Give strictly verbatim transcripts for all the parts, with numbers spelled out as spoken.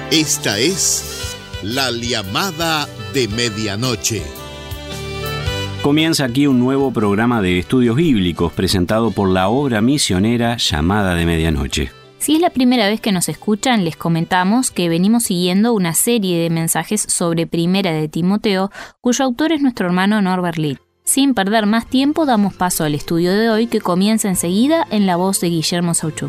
Esta es la llamada de medianoche. Comienza aquí un nuevo programa de estudios bíblicos presentado por la obra misionera Llamada de Medianoche. Si es la primera vez que nos escuchan, les comentamos que venimos siguiendo una serie de mensajes sobre Primera de Timoteo, cuyo autor es nuestro hermano Norbert Litt. Sin perder más tiempo, damos paso al estudio de hoy, que comienza enseguida en la voz de Guillermo Sauchuk.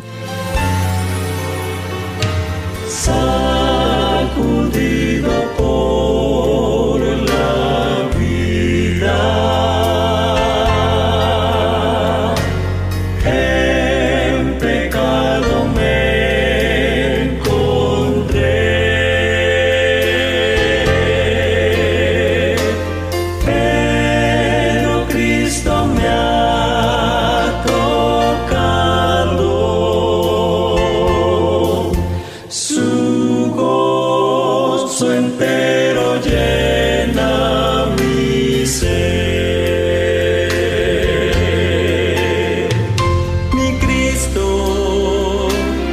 Sacudido por la vida, en pecado me encontré, pero Cristo me ha tocado, su gozo entero llena mi ser. Mi Cristo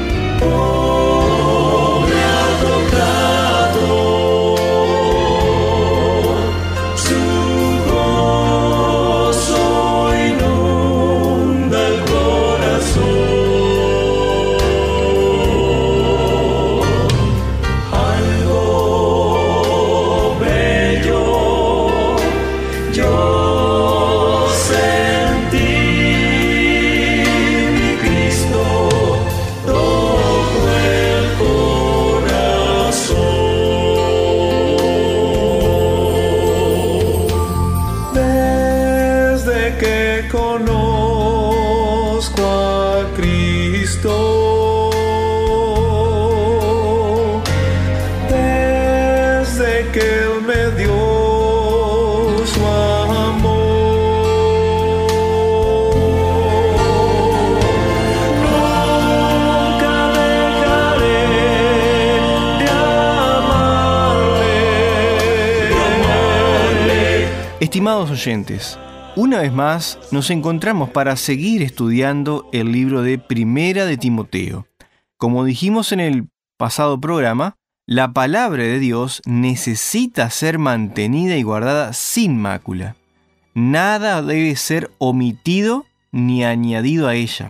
oh, me ha tocado, su gozo inunda el corazón. Algo bello yo sentí, mi Cristo tocó el corazón. Desde que conozco a Cristo, desde que Él me dio su amor, nunca dejaré de amarle, de amarle. Estimados oyentes, una vez más nos encontramos para seguir estudiando el libro de Primera de Timoteo. Como dijimos en el pasado programa, la palabra de Dios necesita ser mantenida y guardada sin mácula. Nada debe ser omitido ni añadido a ella.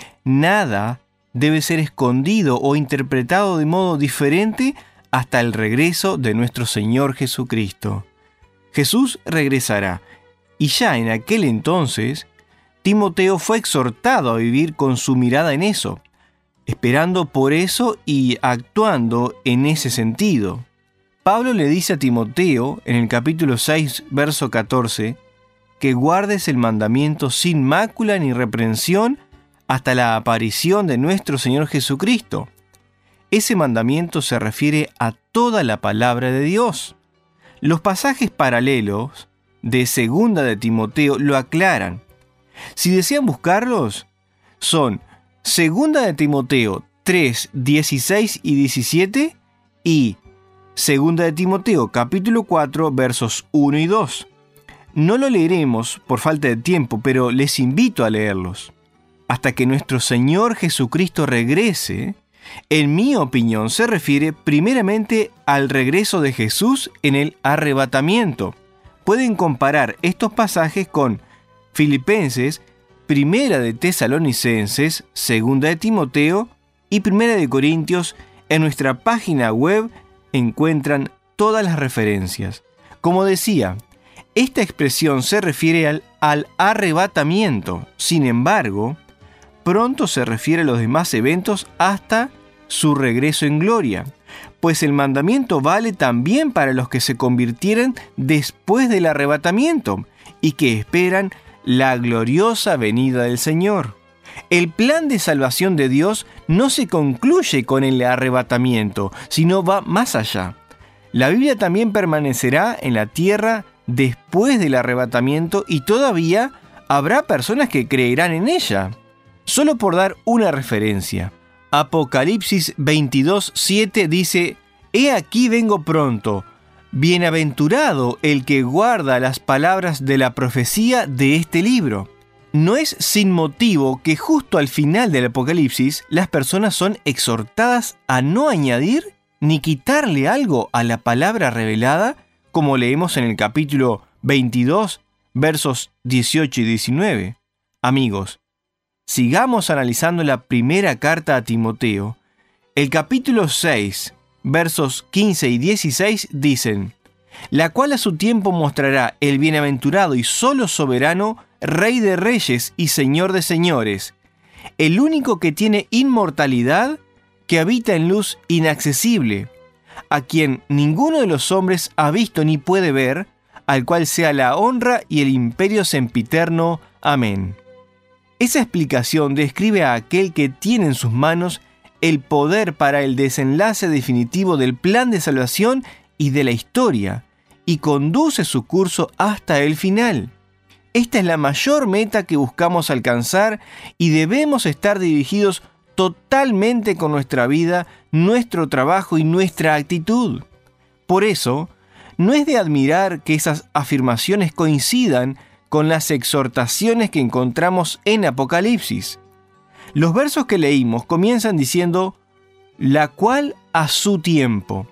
Nada debe ser escondido o interpretado de modo diferente hasta el regreso de nuestro Señor Jesucristo. Jesús regresará, y ya en aquel entonces, Timoteo fue exhortado a vivir con su mirada en eso, esperando por eso y actuando en ese sentido. Pablo le dice a Timoteo, en el capítulo seis, verso catorce, que guardes el mandamiento sin mácula ni reprensión hasta la aparición de nuestro Señor Jesucristo. Ese mandamiento se refiere a toda la palabra de Dios. Los pasajes paralelos de Segunda de Timoteo lo aclaran. Si desean buscarlos, son Segunda de Timoteo tres, dieciséis y diecisiete y Segunda de Timoteo capítulo cuatro, versos uno y dos. No lo leeremos por falta de tiempo, pero les invito a leerlos. Hasta que nuestro Señor Jesucristo regrese, en mi opinión, se refiere primeramente al regreso de Jesús en el arrebatamiento. Pueden comparar estos pasajes con Filipenses, Primera de Tesalonicenses, Segunda de Timoteo y Primera de Corintios. En nuestra página web encuentran todas las referencias. Como decía, esta expresión se refiere al, al arrebatamiento. Sin embargo, pronto se refiere a los demás eventos hasta su regreso en gloria, pues el mandamiento vale también para los que se convirtieran después del arrebatamiento y que esperan la gloriosa venida del Señor. El plan de salvación de Dios no se concluye con el arrebatamiento, sino va más allá. La Biblia también permanecerá en la tierra después del arrebatamiento y todavía habrá personas que creerán en ella. Solo por dar una referencia, Apocalipsis veintidós, siete dice: «He aquí vengo pronto, bienaventurado el que guarda las palabras de la profecía de este libro». No es sin motivo que justo al final del Apocalipsis las personas son exhortadas a no añadir ni quitarle algo a la palabra revelada, como leemos en el capítulo veintidós, versos dieciocho y diecinueve. Amigos, sigamos analizando la primera carta a Timoteo. El capítulo seis, versos quince y dieciséis dicen: la cual a su tiempo mostrará el bienaventurado y solo soberano, Rey de reyes y Señor de señores, el único que tiene inmortalidad, que habita en luz inaccesible, a quien ninguno de los hombres ha visto ni puede ver, al cual sea la honra y el imperio sempiterno. Amén. Esa explicación describe a aquel que tiene en sus manos el poder para el desenlace definitivo del plan de salvación y de la historia, y conduce su curso hasta el final. Esta es la mayor meta que buscamos alcanzar y debemos estar dirigidos totalmente con nuestra vida, nuestro trabajo y nuestra actitud. Por eso, no es de admirar que esas afirmaciones coincidan con las exhortaciones que encontramos en Apocalipsis. Los versos que leímos comienzan diciendo: la cual a su tiempo.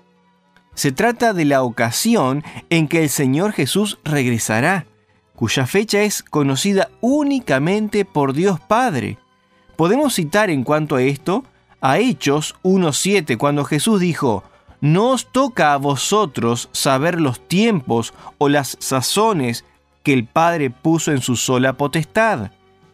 Se trata de la ocasión en que el Señor Jesús regresará, cuya fecha es conocida únicamente por Dios Padre. Podemos citar en cuanto a esto a Hechos uno siete, cuando Jesús dijo: no os toca a vosotros saber los tiempos o las sazones que el Padre puso en su sola potestad.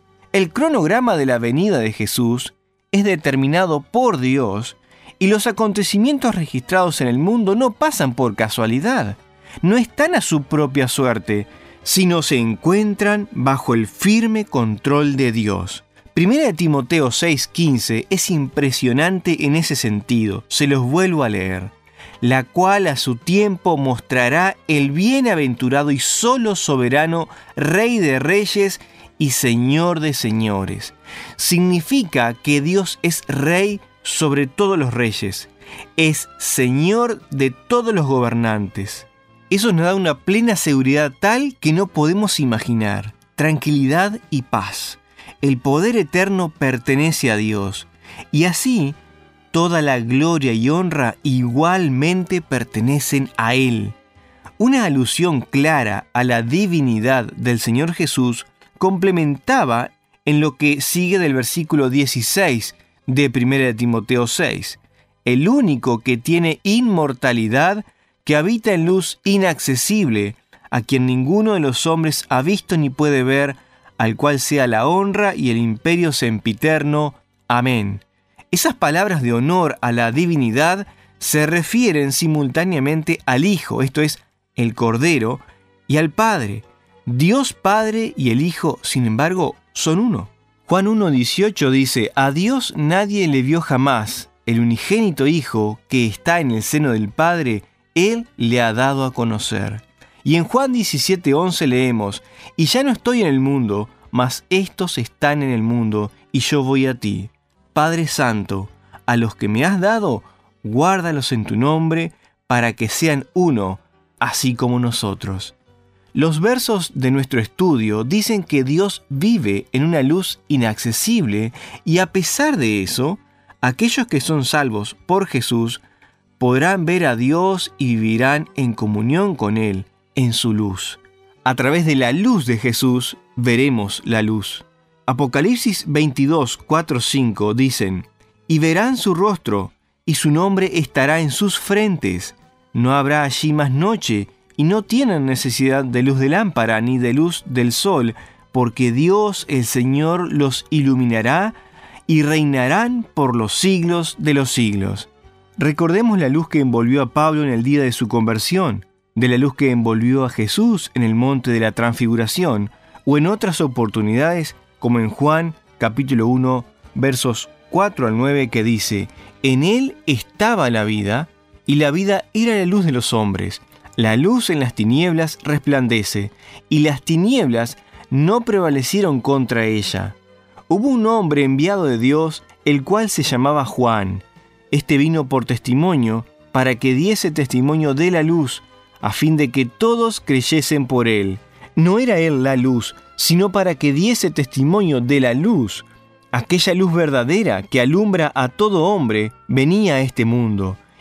El cronograma de la venida de Jesús es determinado por Dios, y los acontecimientos registrados en el mundo no pasan por casualidad, no están a su propia suerte, sino se encuentran bajo el firme control de Dios. Primera de Timoteo seis quince es impresionante en ese sentido, se los vuelvo a leer. La cual a su tiempo mostrará el bienaventurado y solo soberano, Rey de reyes y Señor de señores. Significa que Dios es Rey sobre todos los reyes, es Señor de todos los gobernantes. Eso nos da una plena seguridad tal que no podemos imaginar, tranquilidad y paz. El poder eterno pertenece a Dios, y así toda la gloria y honra igualmente pertenecen a Él. Una alusión clara a la divinidad del Señor Jesús complementaba en lo que sigue del versículo dieciséis de Primera de Timoteo seis. El único que tiene inmortalidad, que habita en luz inaccesible, a quien ninguno de los hombres ha visto ni puede ver, al cual sea la honra y el imperio sempiterno. Amén. Esas palabras de honor a la divinidad se refieren simultáneamente al Hijo, esto es, el Cordero, y al Padre. Dios Padre y el Hijo, sin embargo, son uno. Juan uno dieciocho dice: a Dios nadie le vio jamás, el unigénito Hijo que está en el seno del Padre, Él le ha dado a conocer. Y en Juan diecisiete once leemos: y ya no estoy en el mundo, mas estos están en el mundo, y yo voy a ti. Padre Santo, a los que me has dado, guárdalos en tu nombre, para que sean uno, así como nosotros. Los versos de nuestro estudio dicen que Dios vive en una luz inaccesible, y a pesar de eso, aquellos que son salvos por Jesús podrán ver a Dios y vivirán en comunión con Él, en su luz. A través de la luz de Jesús veremos la luz. Apocalipsis veintidós, cuatro, cinco dicen: y verán su rostro, y su nombre estará en sus frentes. No habrá allí más noche, y no tienen necesidad de luz de lámpara ni de luz del sol, porque Dios el Señor los iluminará, y reinarán por los siglos de los siglos. Recordemos la luz que envolvió a Pablo en el día de su conversión, de la luz que envolvió a Jesús en el monte de la Transfiguración, o en otras oportunidades, como en Juan capítulo uno, versos cuatro al nueve, que dice: en Él estaba la vida, y la vida era la luz de los hombres. La luz en las tinieblas resplandece, y las tinieblas no prevalecieron contra ella. Hubo un hombre enviado de Dios, el cual se llamaba Juan. Este vino por testimonio, para que diese testimonio de la luz, a fin de que todos creyesen por él. No era él la luz, sino para que diese testimonio de la luz. Aquella luz verdadera que alumbra a todo hombre venía a este mundo,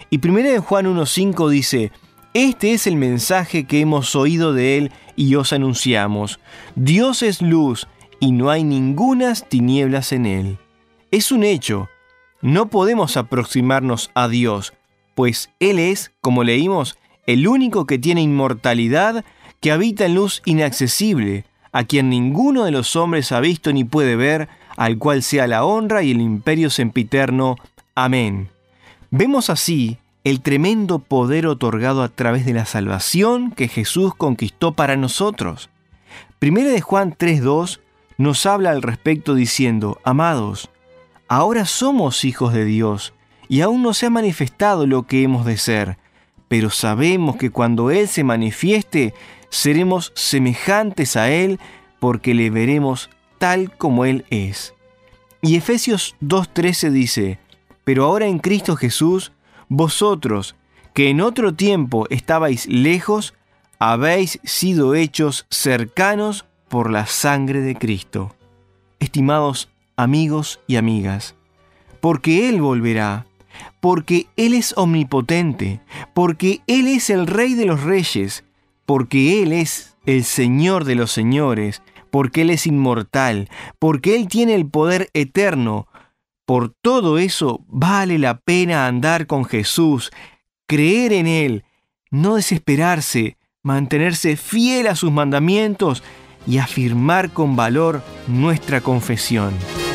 Y primera de Juan uno cinco dice: este es el mensaje que hemos oído de Él y os anunciamos. Dios es luz y no hay ningunas tinieblas en Él. Es un hecho. No podemos aproximarnos a Dios, pues Él es, como leímos, el único que tiene inmortalidad, que habita en luz inaccesible, a quien ninguno de los hombres ha visto ni puede ver, al cual sea la honra y el imperio sempiterno. Amén. Vemos así el tremendo poder otorgado a través de la salvación que Jesús conquistó para nosotros. Primera de Juan tres dos nos habla al respecto diciendo: amados, ahora somos hijos de Dios, y aún no se ha manifestado lo que hemos de ser, pero sabemos que cuando Él se manifieste, seremos semejantes a Él, porque le veremos tal como Él es. Y Efesios dos trece dice: pero ahora en Cristo Jesús, vosotros, que en otro tiempo estabais lejos, habéis sido hechos cercanos por la sangre de Cristo. Estimados amigos y amigas, porque Él volverá, porque Él es omnipotente, porque Él es el Rey de los reyes, porque Él es el Señor de los señores, porque Él es inmortal, porque Él tiene el poder eterno. Por todo eso vale la pena andar con Jesús, creer en Él, no desesperarse, mantenerse fiel a sus mandamientos y afirmar con valor nuestra confesión.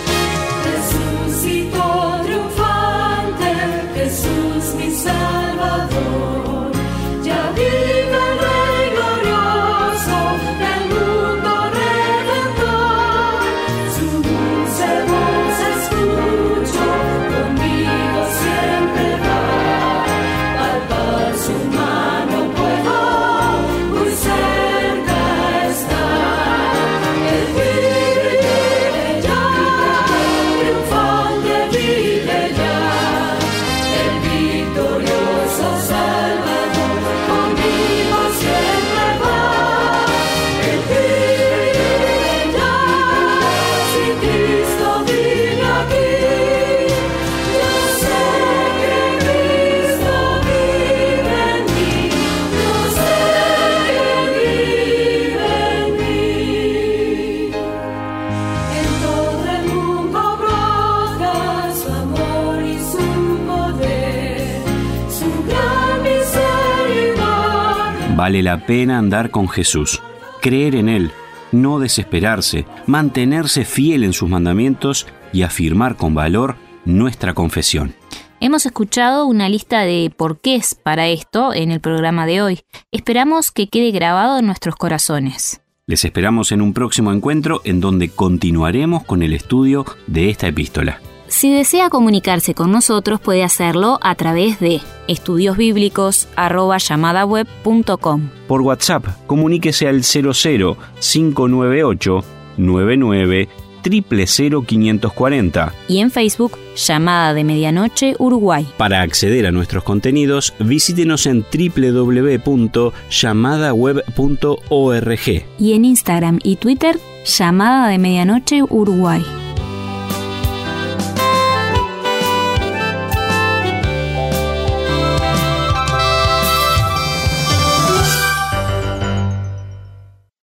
Resucitó triunfante, Jesús mi Salvador, ya vive el Rey glorioso del mundo redentor, su dulce voz escucho, conmigo siempre va, palpar su mano puedo, muy cerca está, Él vive ya, triunfante vive ya, el victorioso Salvador, conmigo siempre va, Él vive ya, si Cristo vive aquí, yo sé que Cristo vive en mí, yo sé que vive en mí. En todo el mundo brota su amor y su poder, su gran misericordia. Vale la pena andar con Jesús, creer en Él, no desesperarse, mantenerse fiel en sus mandamientos y afirmar con valor nuestra confesión. Hemos escuchado una lista de porqués para esto en el programa de hoy. Esperamos que quede grabado en nuestros corazones. Les esperamos en un próximo encuentro en donde continuaremos con el estudio de esta epístola. Si desea comunicarse con nosotros, puede hacerlo a través de estudiosbíblicos arroba llamadaweb punto com. Por WhatsApp, comuníquese al cero cero cinco nueve ocho nueve nueve cero cero cero cinco cuatro cero. Y en Facebook, Llamada de Medianoche Uruguay. Para acceder a nuestros contenidos, visítenos en doble u doble u doble u punto llamadaweb punto org. Y en Instagram y Twitter, Llamada de Medianoche Uruguay.